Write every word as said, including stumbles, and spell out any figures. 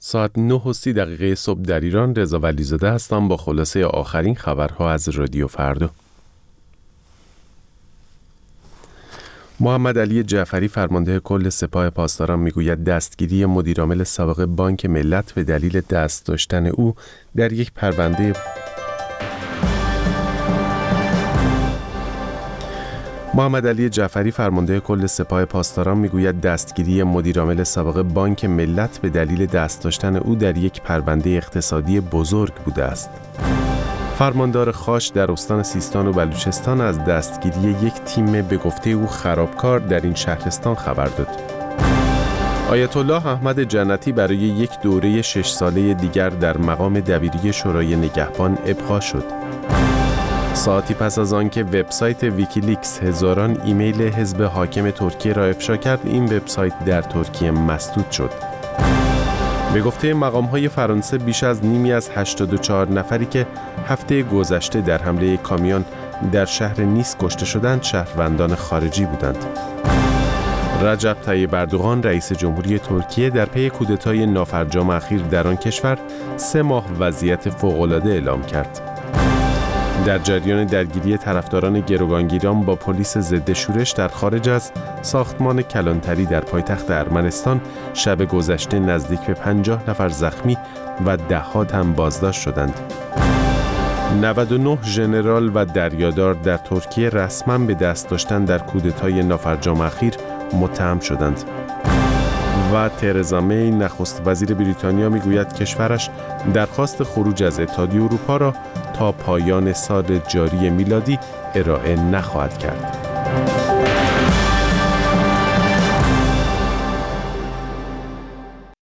ساعت نه و سی دقیقه صبح در ایران. رضا ولیزاده هستم با خلاصه آخرین خبرها از رادیو فردا. محمد علی جعفری فرمانده کل سپاه پاسداران میگوید دستگیری مدیرعامل سابق بانک ملت به دلیل دست داشتن او در یک پرونده محمد علی جعفری فرمانده کل سپاه پاسداران میگوید دستگیری مدیرعامل سابق بانک ملت به دلیل دست داشتن او در یک پرونده اقتصادی بزرگ بوده است. فرماندار خاش در استان سیستان و بلوچستان از دستگیری یک تیم به گفته او خرابکار در این شهرستان خبر داد. آیت الله احمد جنتی برای یک دوره شش ساله دیگر در مقام دبیری شورای نگهبان ابقا شد. ساعتی پس از آنکه وبسایت ویکیلیکس هزاران ایمیل حزب حاکم ترکیه را افشا کرد، این وبسایت در ترکیه مسدود شد. به گفته مقام‌های فرانسه بیش از نیمی از هشتاد و چهار نفری که هفته گذشته در حمله کامیون در شهر نیس کشته شدند شهروندان خارجی بودند. رجب طیب اردوغان رئیس جمهوری ترکیه در پی کودتای نافرجام اخیر در آن کشور سه ماه وضعیت فوق‌العاده اعلام کرد. در جریان درگیری طرفداران گروگانگیران با پلیس ضد شورش در خارج از ساختمان کلانتری در پایتخت ارمنستان شب گذشته نزدیک به پنجاه نفر زخمی و ده‌ها تن بازداشت شدند. نود و نه ژنرال و دریادار در ترکیه رسما به دست داشتن در کودتای نافرجام اخیر متهم شدند. و ترزا می نخست وزیر بریتانیا میگوید کشورش درخواست خروج از اتحادیه اروپا را تا پایان سال جاری میلادی ارائه نخواهد کرد.